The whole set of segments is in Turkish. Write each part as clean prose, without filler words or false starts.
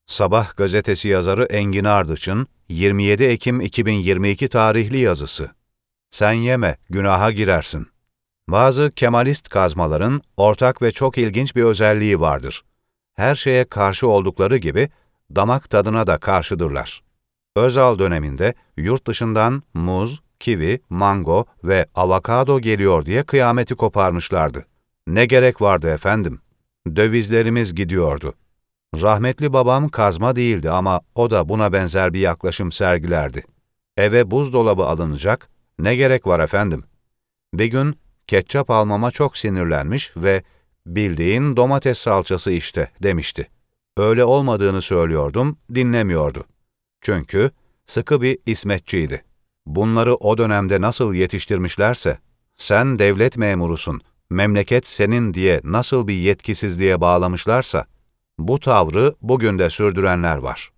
Sabah gazetesi yazarı Engin Ardıç'ın 27 Ekim 2022 tarihli yazısı. Sen yeme, günaha girersin. Bazı Kemalist kazmaların ortak ve çok ilginç bir özelliği vardır. Her şeye karşı oldukları gibi damak tadına da karşıdırlar. Özal döneminde yurt dışından muz, kivi, mango ve avokado geliyor diye kıyameti koparmışlardı. Ne gerek vardı efendim? Dövizlerimiz gidiyordu. Rahmetli babam kazma değildi ama o da buna benzer bir yaklaşım sergilerdi. Eve buzdolabı alınacak, ne gerek var efendim? Bir gün ketçap almama çok sinirlenmiş ve bildiğin domates salçası işte demişti. Öyle olmadığını söylüyordum, dinlemiyordu. Çünkü sıkı bir İsmetçiydi. Bunları o dönemde nasıl yetiştirmişlerse, sen devlet memurusun, memleket senin diye nasıl bir yetkisizliğe bağlamışlarsa, bu tavrı bugün de sürdürenler var.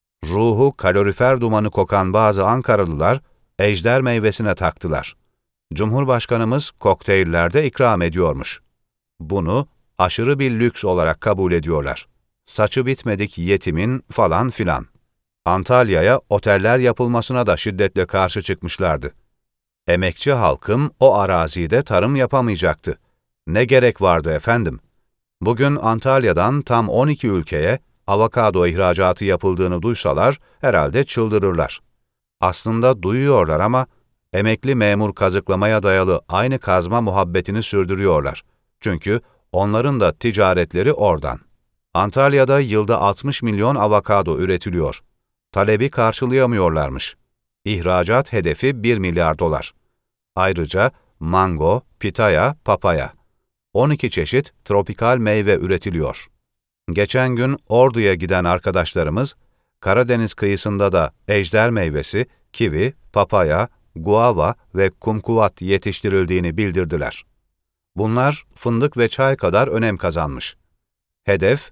Ruhu kalorifer dumanı kokan bazı Ankaralılar, ejder meyvesine taktılar. Cumhurbaşkanımız kokteyllerde ikram ediyormuş. Bunu aşırı bir lüks olarak kabul ediyorlar. Saçı bitmedik yetimin falan filan. Antalya'ya oteller yapılmasına da şiddetle karşı çıkmışlardı. Emekçi halkım o arazide tarım yapamayacaktı. Ne gerek vardı efendim? Bugün Antalya'dan tam 12 ülkeye avokado ihracatı yapıldığını duysalar herhalde çıldırırlar. Aslında duyuyorlar ama emekli memur kazıklamaya dayalı aynı kazma muhabbetini sürdürüyorlar. Çünkü onların da ticaretleri oradan. Antalya'da yılda 60 milyon avokado üretiliyor. Talebi karşılayamıyorlarmış. İhracat hedefi 1 milyar dolar. Ayrıca mango, pitaya, papaya. 12 çeşit tropikal meyve üretiliyor. Geçen gün Ordu'ya giden arkadaşlarımız, Karadeniz kıyısında da ejder meyvesi, kivi, papaya, guava ve kumkuvat yetiştirildiğini bildirdiler. Bunlar fındık ve çay kadar önem kazanmış. Hedef,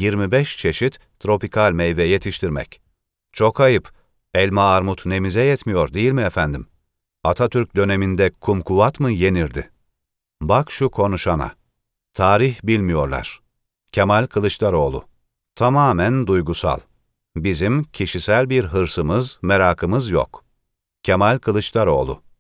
25 çeşit tropikal meyve yetiştirmek. Çok ayıp, elma armut nemize yetmiyor değil mi efendim? Atatürk döneminde kumkuvat mı yenirdi? Bak şu konuşana. Tarih bilmiyorlar. Kemal Kılıçdaroğlu. Tamamen duygusal. Bizim kişisel bir hırsımız, merakımız yok. Kemal Kılıçdaroğlu.